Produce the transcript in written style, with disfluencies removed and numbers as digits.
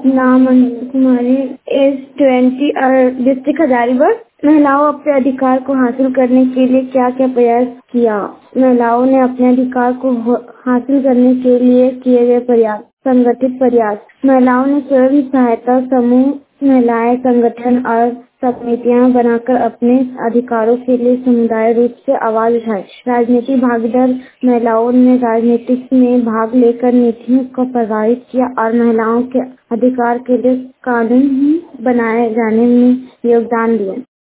नाम अंशु कुमारी, एज 20 और डिस्ट्रिक्ट हजारीबाग। महिलाओं अपने अधिकार को हासिल करने के लिए क्या क्या प्रयास किया? महिलाओं ने अपने अधिकार को हासिल करने के लिए किए गए प्रयास। संगठित प्रयास। महिलाओं ने स्वयं सहायता समूह, महिलाएं संगठन और समितियां बनाकर अपने अधिकारों के लिए समुदाय रूप से आवाज उठाई। राजनीतिक भागीदार। महिलाओं ने राजनीति में भाग लेकर नीतियों को प्रभावित किया और महिलाओं के अधिकार के लिए कानून बनाए जाने में योगदान दिया।